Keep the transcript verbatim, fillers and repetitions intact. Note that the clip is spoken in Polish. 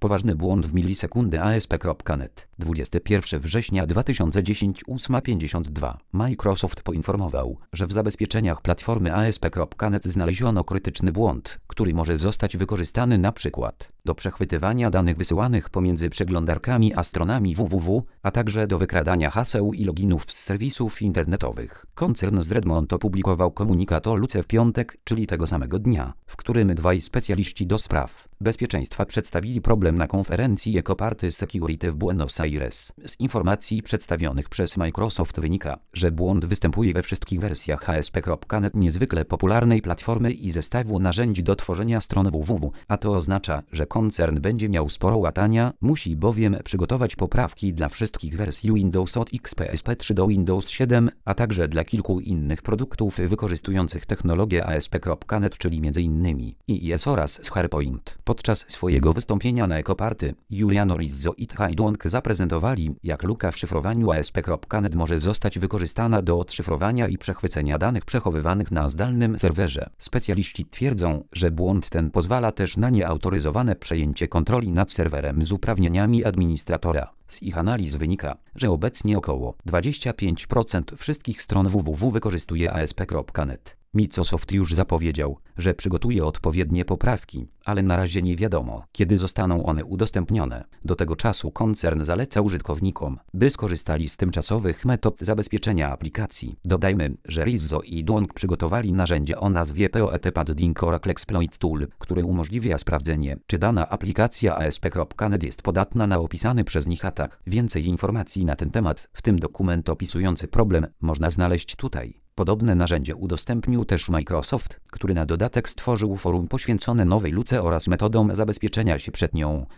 Poważny błąd w milisekundy A S P kropka net. dwudziestego pierwszego września dwa tysiące dziesiątego, ósma pięćdziesiąt dwa. Microsoft poinformował, że w zabezpieczeniach platformy A S P kropka net znaleziono krytyczny błąd, który może zostać wykorzystany na przykład do przechwytywania danych wysyłanych pomiędzy przeglądarkami a stronami www, a także do wykradania haseł i loginów z serwisów internetowych. Koncern z Redmond opublikował komunikat o luce w piątek, czyli tego samego dnia, w którym dwaj specjaliści do spraw bezpieczeństwa przedstawili problem na konferencji Ecoparty Security w Buenos Aires. Z informacji przedstawionych przez Microsoft wynika, że błąd występuje we wszystkich wersjach A S P kropka net, niezwykle popularnej platformy i zestawu narzędzi do tworzenia stron www, a to oznacza, że koncern będzie miał sporo łatania, musi bowiem przygotować poprawki dla wszystkich wersji Windows od X P S P trzy do Windows siedem, a także dla kilku innych produktów wykorzystujących technologię A S P kropka net, czyli między innymi I I S oraz SharePoint. Podczas swojego wystąpienia na Ecoparty, Giuliano Rizzo i Ty Dong zaprezentowali, jak luka w szyfrowaniu A S P kropka net może zostać wykorzystana do odszyfrowania i przechwycenia danych przechowywanych na zdalnym serwerze. Specjaliści twierdzą, że błąd ten pozwala też na nieautoryzowane przejęcie kontroli nad serwerem z uprawnieniami administratora. Z ich analiz wynika, że obecnie około dwadzieścia pięć procent wszystkich stron www wykorzystuje A S P kropka net. Microsoft już zapowiedział, że przygotuje odpowiednie poprawki, ale na razie nie wiadomo, kiedy zostaną one udostępnione. Do tego czasu koncern zaleca użytkownikom, by skorzystali z tymczasowych metod zabezpieczenia aplikacji. Dodajmy, że Rizzo i Dong przygotowali narzędzie o nazwie P O E T Padding Oracle Exploit Tool, które umożliwia sprawdzenie, czy dana aplikacja A S P kropka net jest podatna na opisany przez nich atak. Więcej informacji na ten temat, w tym dokument opisujący problem, można znaleźć tutaj. Podobne narzędzie udostępnił też Microsoft, który na dodatek stworzył forum poświęcone nowej luce oraz metodom zabezpieczenia się przed nią.